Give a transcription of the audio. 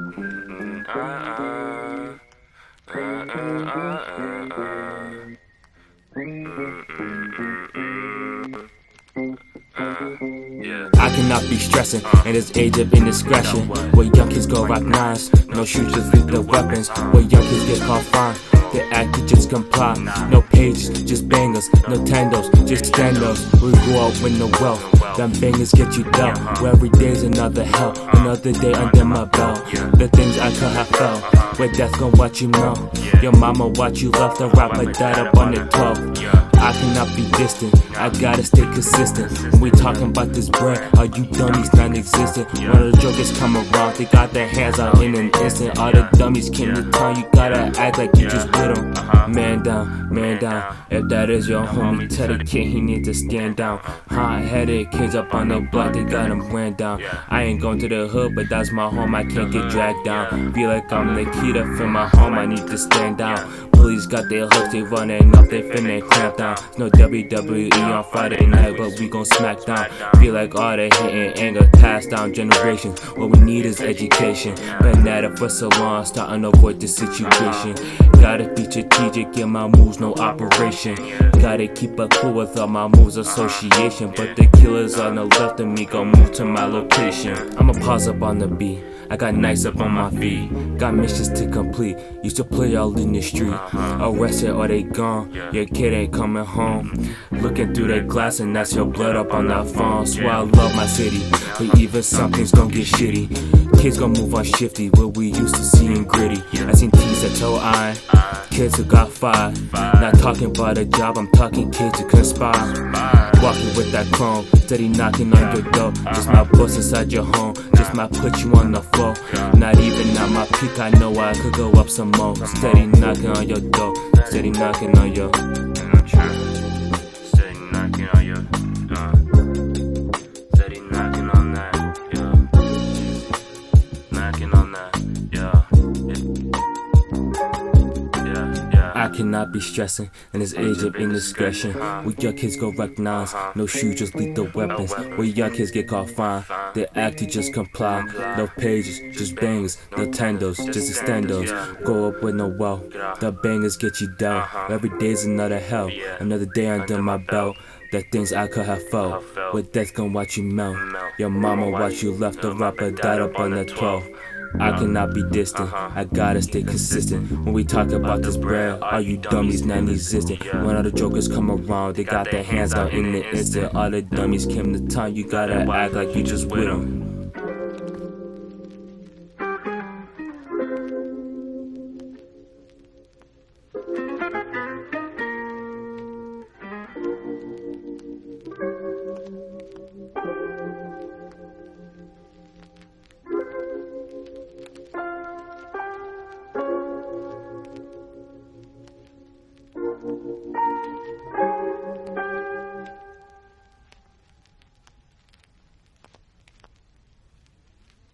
I cannot be stressing in this age of indiscretion, where young kids go rock nines, no shoes, just leave their weapons. Where young kids get caught fine, they act to just comply. No pages, just bangers, no tandos, just standos. We grew up with no wealth, them bangers get you down. Where every day's another hell, another day under my belt. The things I could have felt, where death gon' watch you melt. Your mama watch you left, a rapper died up on the 12th. I cannot be distant, I gotta stay consistent. When we talking about this bread, all you dummies non-existent. When the jokers come around, they got their hands out in an instant. All the dummies came to town, you gotta act like you just with them. Man down, man down. If that is your homie, tell the kid he needs to stand down. Hot-headed kids up on the block, they got him ran down. I ain't going to the hood, but that's my home, I can't get dragged down. Feel like I'm the key to fill my home, I need to stand down. Police got their hooks, they running up, they finna clamp down. No WWE on Friday night, but we gon' smack down. Feel like all the hate and anger passed down generations. What we need is education. Been at it for so long, starting to avoid the situation. Gotta be strategic, yeah, my moves, no operation. Gotta keep a cool with all my moves, association. But the killers on the left of me gon' move to my location. I'ma pause up on the beat, I got nights up on my feet, got missions to complete. Used to play all in the street, arrested or they gone. Your kid ain't coming home. Looking through that glass and that's your blood up on that phone. Swear I love my city, but even something's gon' get shitty. Kids gon' move on shifty, what we used to see in gritty. I seen teens that toe iron, kids who got fired. Not talking about a job, I'm talking kids who conspire. Walking with that chrome, steady knocking on your door. Just might bust inside your home, just might put you on the floor. Not even at my peak, I know I could go up some more. Steady knocking on your door, steady knocking on your. Steady knocking on your door. Steady knocking on that, yeah. Knocking on that, yeah. I cannot be stressing in this age of indiscretion. Where young kids go recognize, no shoes, just lethal weapons. Where young kids get caught fine, they act to just comply. No pages, just bangers, no tandos, just extendos. Grow up with no wealth, the bangers get you down. Every day's another hell, another day under my belt. The things I could have felt, where death gon' watch you melt. Your mama watch you left, the rapper died up on the 12th. I cannot be distant, I gotta stay consistent. When we talk about this bread, all you dummies non-existent. When all the jokers come around, they got their hands out in the instant. All the dummies came to town, you gotta act like you just with them.